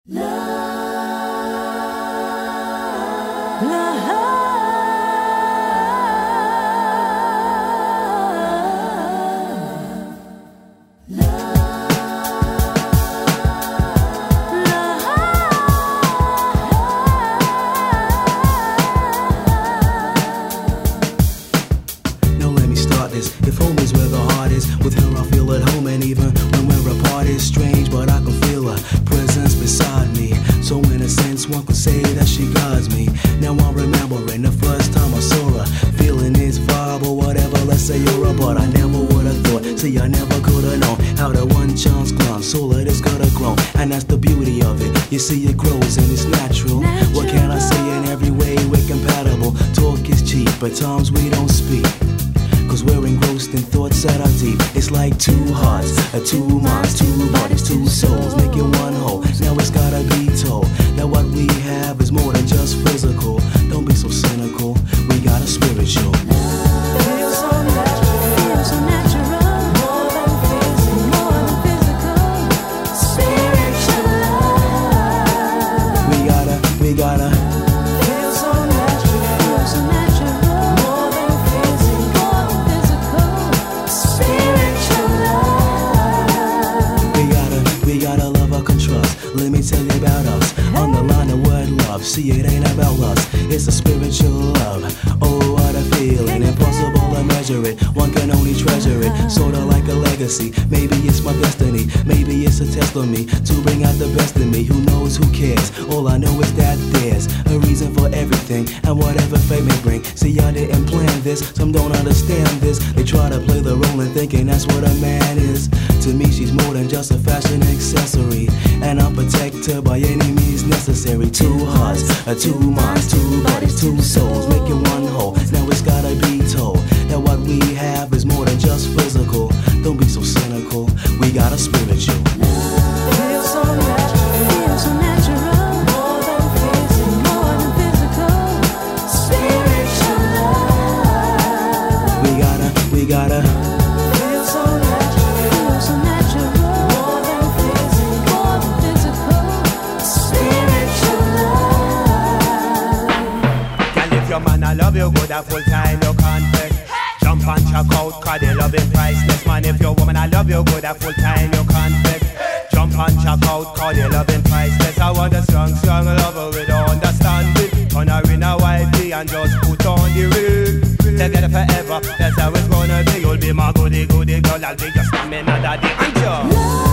If home is where the heart is, with her I feel at home, and even when we're apart it's strange, but I can feel her presence beside me. So in a sense one could say that she guides me. Now I'm remembering the first time I saw her, feeling this vibe or whatever, let's say you're a, but I never would have thought, see I never could have known how the one chance comes, all of this could have grown, and that's the beauty of it. You see it grows and it's natural. What can I say? In every way we're compatible. Talk is cheap, but times we don't speak, cause we're engrossed in thoughts that are deep. It's like two hearts, two minds, two bodies, two souls, making one whole. Now it's gotta be told that what we have is more than just physical. Don't be so cynical, we got a spiritual. Feels so natural, more than physical, spiritual love. We gotta Feels so natural, more than physical, spiritual love. We gotta love our trust. Let me tell you about us. On the line of word love, see it ain't about lust, it's a spiritual love. Oh, what a feeling, impossible to measure it. One can only treasure it, sorta like a legacy. Maybe it's my destiny, maybe it's a test on me to bring out the best in me. Who knows, who cares? All I know is that there's a reason for everything, and whatever fate may bring. See, I didn't plan this, some don't understand this. They try to play the role and thinking that's what a man is. To me she's more than just a fashion accessory, and I'll protect her by any means necessary. Two hearts, two minds, two bodies, two souls, making one whole. Now it's gotta be told that what we have is more than just physical. Don't be so cynical, we got a spiritual. Feels so natural, more than physical, spiritual love. We gotta Feels so natural, more than physical, spiritual love. Girl, if your man I love you good, a full time you can't. Jump and check out, cause they love him priceless. Man, if your woman I love you good, a full time you can't. Jump and check out, cause they love him priceless. I want a strong lover with understanding. Turn her in a wifey and just put on the ring. Together forever, that's how it's gonna be. You'll be my goody girl, I'll be your stamina daddy and you.